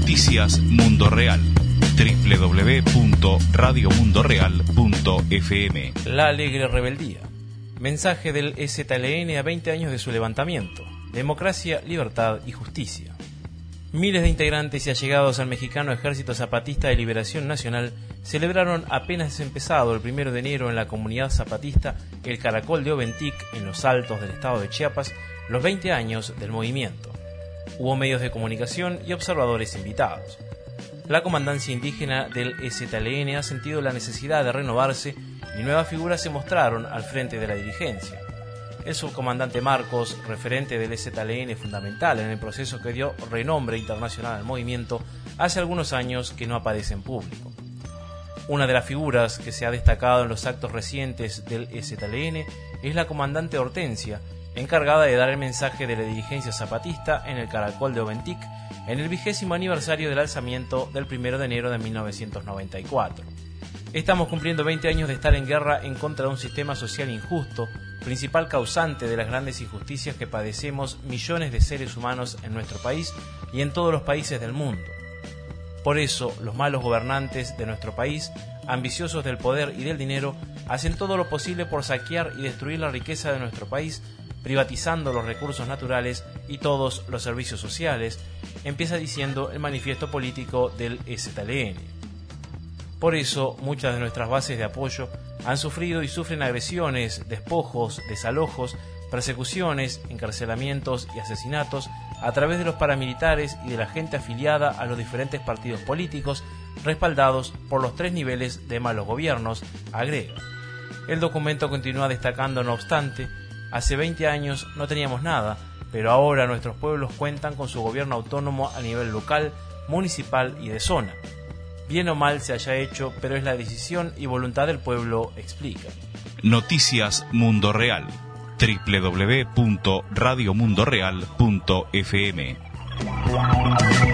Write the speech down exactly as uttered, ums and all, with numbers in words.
Noticias Mundo Real. doble u doble u doble u punto radio mundo real punto f m. La alegre rebeldía. Mensaje del E Z L N a veinte años de su levantamiento. Democracia, libertad y justicia. Miles de integrantes y allegados al mexicano Ejército Zapatista de Liberación Nacional celebraron apenas empezado el primero de enero en la comunidad zapatista El Caracol de Oventic, en los Altos del estado de Chiapas, los veinte años del movimiento. Hubo medios de comunicación y observadores invitados. La comandancia indígena del E Z L N ha sentido la necesidad de renovarse y nuevas figuras se mostraron al frente de la dirigencia. El subcomandante Marcos, referente del E Z L N fundamental en el proceso que dio renombre internacional al movimiento, hace algunos años que no aparece en público. Una de las figuras que se ha destacado en los actos recientes del E Z L N es la comandante Hortensia, encargada de dar el mensaje de la dirigencia zapatista en el Caracol de Oventic en el vigésimo aniversario del alzamiento del primero de enero de mil novecientos noventa y cuatro. Estamos cumpliendo veinte años de estar en guerra en contra de un sistema social injusto, principal causante de las grandes injusticias que padecemos millones de seres humanos en nuestro país y en todos los países del mundo. Por eso, los malos gobernantes de nuestro país, ambiciosos del poder y del dinero, hacen todo lo posible por saquear y destruir la riqueza de nuestro país, privatizando los recursos naturales y todos los servicios sociales, empieza diciendo el manifiesto político del E Z L N. Por eso, muchas de nuestras bases de apoyo han sufrido y sufren agresiones, despojos, desalojos, persecuciones, encarcelamientos y asesinatos a través de los paramilitares y de la gente afiliada a los diferentes partidos políticos, respaldados por los tres niveles de malos gobiernos, agrega. El documento continúa destacando, no obstante, hace veinte años no teníamos nada, pero ahora nuestros pueblos cuentan con su gobierno autónomo a nivel local, municipal y de zona. Bien o mal se haya hecho, pero es la decisión y voluntad del pueblo, explica. Noticias Mundo Real. doble u doble u doble u punto radio mundo real punto f m.